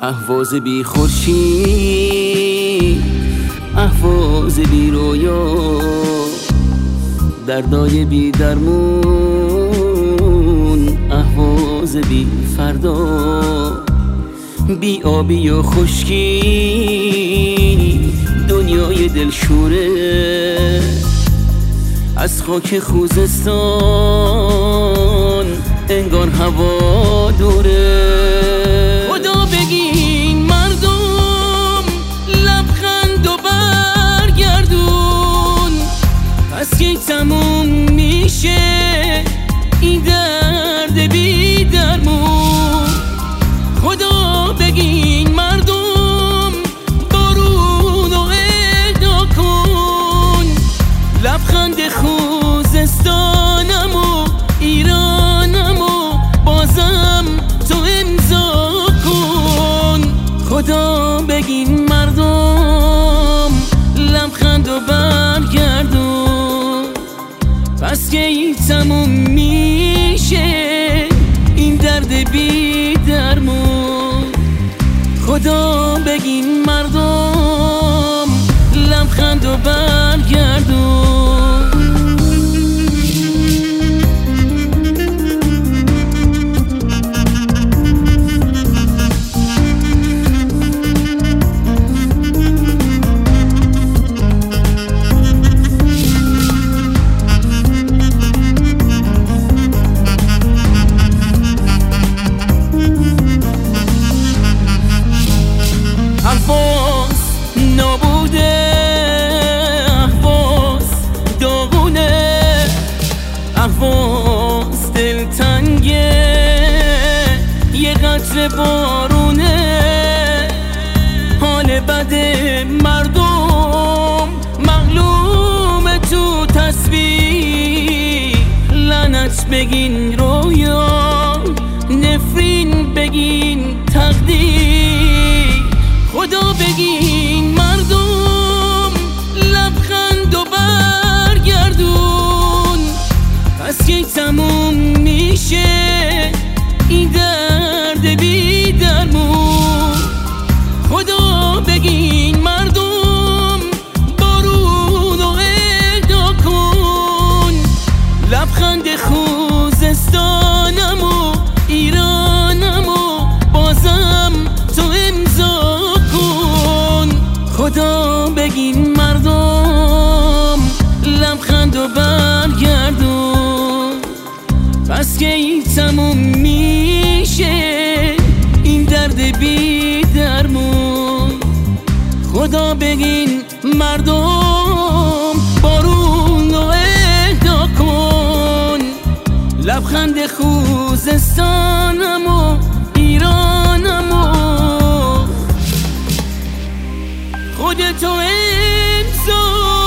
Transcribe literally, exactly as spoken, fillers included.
اهواز بی خورشید، اهواز بی رویا، دردای بی درمون، اهواز بی فردا، بی آبی و خشکی، دنیای دلشوره از خاک خوزستان، انگار هوا دوره. خدا بگین مردم لبخند و برگردون، پس کی تموم میشه این درد بی درمون. خدا بگین مردم بارون و اهدا کن، لبخند خوزستانم و ایرانم و بازم تو امضا کن. خدا بگین مردم لبخند و برگردون، پس کی تموم میشه این درد بی درمون. خدا بگین مردم لبخند و برگردون. اهواز نابوده، اهواز داغونه، اهواز دلتنگه، یه قطره بارونه. حال بد مردم معلومه تو تصویر، لعنت بگین رویا، نفرین بگین تقدیر. خدا بگین مردم لبخند و برگردون، پس کی تموم میشه این درد بی درمون. خدا بگین مردم بارون و اهدا کن، لبخند خوزستانم و ایرانم و بازم تو امضا کن. خدا بگین مردم لبخند و برگردون، پس کی تموم میشه این درد بی درمون. خدا بگین مردم بارون و اهدا کن، لبخند خوزستانم و ایرانم و خودتو امضا